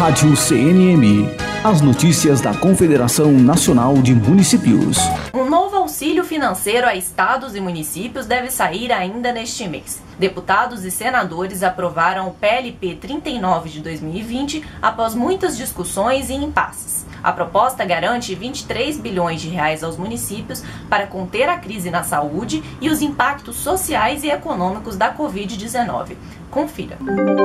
Rádio CNM. As notícias da Confederação Nacional de Municípios. Um novo auxílio financeiro a estados e municípios deve sair ainda neste mês. Deputados e senadores aprovaram o PLP 39 de 2020 após muitas discussões e impasses. A proposta garante 23 bilhões de reais aos municípios para conter a crise na saúde e os impactos sociais e econômicos da Covid-19. Confira.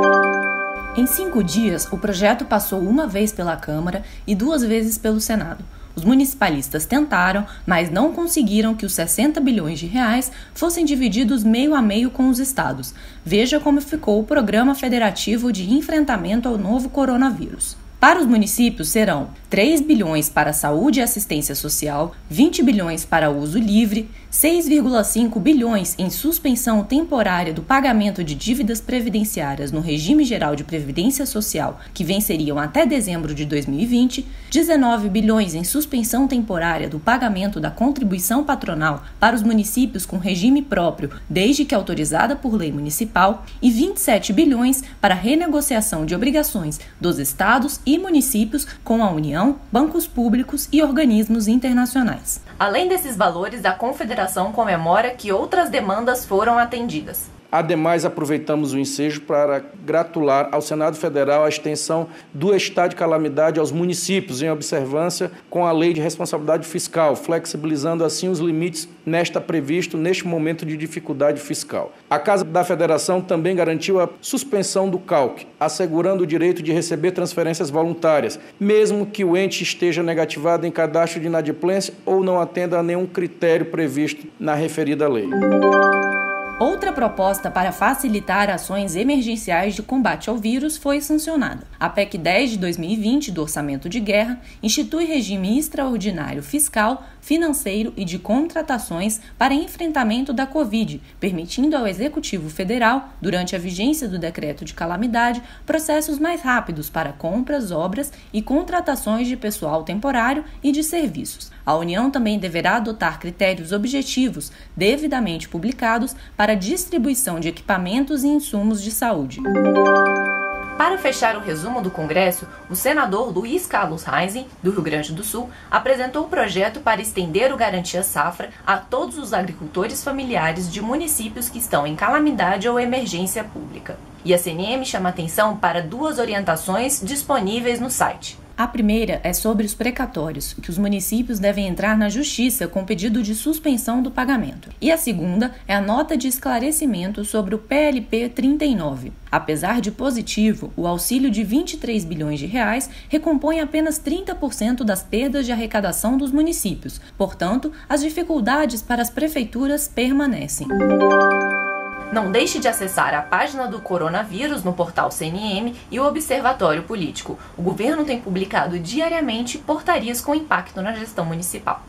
Em 5 dias, o projeto passou uma vez pela Câmara e 2 vezes pelo Senado. Os municipalistas tentaram, mas não conseguiram que os 60 bilhões de reais fossem divididos meio a meio com os estados. Veja como ficou o Programa Federativo de Enfrentamento ao Novo Coronavírus. Para os municípios serão 3 bilhões para saúde e assistência social, 20 bilhões para uso livre, 6,5 bilhões em suspensão temporária do pagamento de dívidas previdenciárias no regime geral de previdência social, que venceriam até dezembro de 2020, 19 bilhões em suspensão temporária do pagamento da contribuição patronal para os municípios com regime próprio, desde que autorizada por lei municipal, e 27 bilhões para renegociação de obrigações dos estados e municípios com a União, bancos públicos e organismos internacionais. Além desses valores, a Confederação comemora que outras demandas foram atendidas. Ademais, aproveitamos o ensejo para gratular ao Senado Federal a extensão do estado de calamidade aos municípios, em observância com a Lei de Responsabilidade Fiscal, flexibilizando assim os limites previsto neste momento de dificuldade fiscal. A Casa da Federação também garantiu a suspensão do CALC, assegurando o direito de receber transferências voluntárias, mesmo que o ente esteja negativado em cadastro de inadimplência ou não atenda a nenhum critério previsto na referida lei. Outra proposta para facilitar ações emergenciais de combate ao vírus foi sancionada. A PEC 10 de 2020 do Orçamento de Guerra institui regime extraordinário fiscal, financeiro e de contratações para enfrentamento da Covid, permitindo ao Executivo Federal, durante a vigência do decreto de calamidade, processos mais rápidos para compras, obras e contratações de pessoal temporário e de serviços. A União também deverá adotar critérios objetivos, devidamente publicados, para a distribuição de equipamentos e insumos de saúde. Para fechar o resumo do Congresso, o senador Luiz Carlos Reis, do Rio Grande do Sul, apresentou o projeto para estender o Garantia Safra a todos os agricultores familiares de municípios que estão em calamidade ou emergência pública. E a CNM chama atenção para 2 orientações disponíveis no site. A primeira é sobre os precatórios, que os municípios devem entrar na Justiça com pedido de suspensão do pagamento. E a segunda é a nota de esclarecimento sobre o PLP 39. Apesar de positivo, o auxílio de 23 bilhões de reais recompõe apenas 30% das perdas de arrecadação dos municípios. Portanto, as dificuldades para as prefeituras permanecem. Não deixe de acessar a página do coronavírus no portal CNM e o Observatório Político. O governo tem publicado diariamente portarias com impacto na gestão municipal.